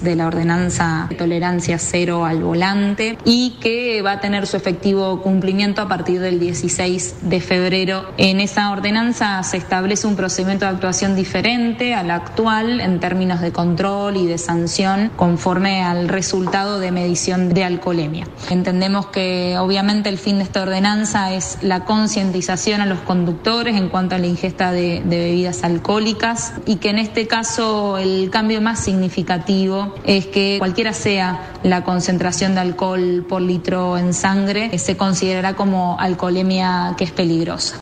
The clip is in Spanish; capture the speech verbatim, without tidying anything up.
de la ordenanza de tolerancia cero al volante y que va a tener su efectivo cumplimiento a partir del dieciséis de febrero. En esa ordenanza se establece un procedimiento de actuación diferente al actual en términos de control y de sanción conforme al resultado de medición de alcoholemia. Entendemos que obviamente el fin de esta ordenanza es la concientización a los conductores en cuanto a la ingesta de, de bebidas alcohólicas y que en este caso el cambio más significativo es que cualquiera sea la concentración de alcohol por litro en sangre, se considerará como alcoholemia que es peligrosa.